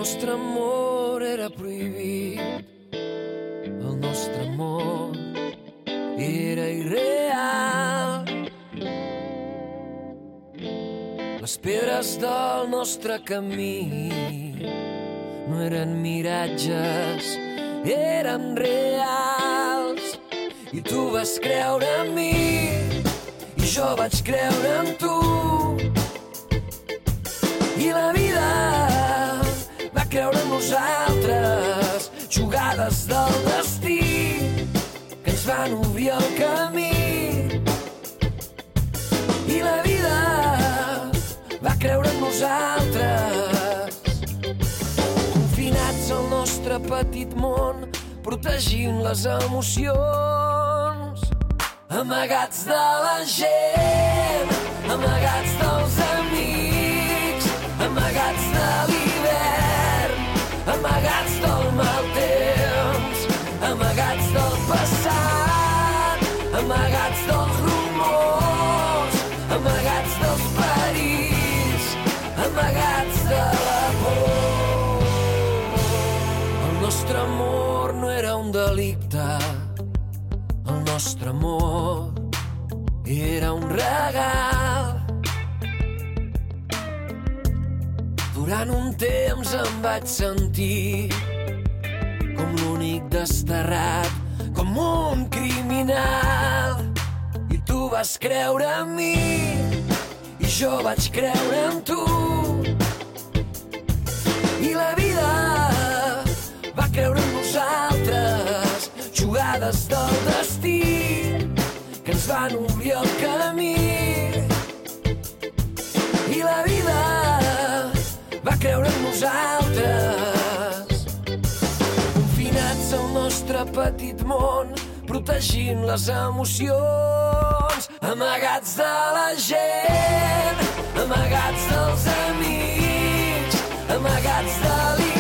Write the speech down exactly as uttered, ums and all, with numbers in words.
nostre amor era prohibit, el nostre amor era irreal. Les pedres del nostre camí no eren miratges, eren reals. I tu vas creure en mi i jo vaig creure en tu. I la vida va creure en nosaltres, jugades del destí que ens van obrir el camí. I la vida va creure en nosaltres, confinats al nostre petit món, protegint les emocions, amagats de la gent, amagats dels amics, amagats de l'hivern, amagats del mal temps, amagats del passat, amagats dels rumors, amagats dels perills, amagats de la por. El nostre amor no era un delicte, el nostre amor era un regal. Durant un temps em vaig sentir com l'únic desterrat, com un criminal. I tu vas creure en mi i jo vaig creure en tu. I la vida va creure en nosaltres, jugades del destí que ens van obrir el camí. I la vida va creure en nosaltres, confinats al nostre petit món, protegint les emocions, amagats de la gent, amagats dels amics, amagats de l'hivern,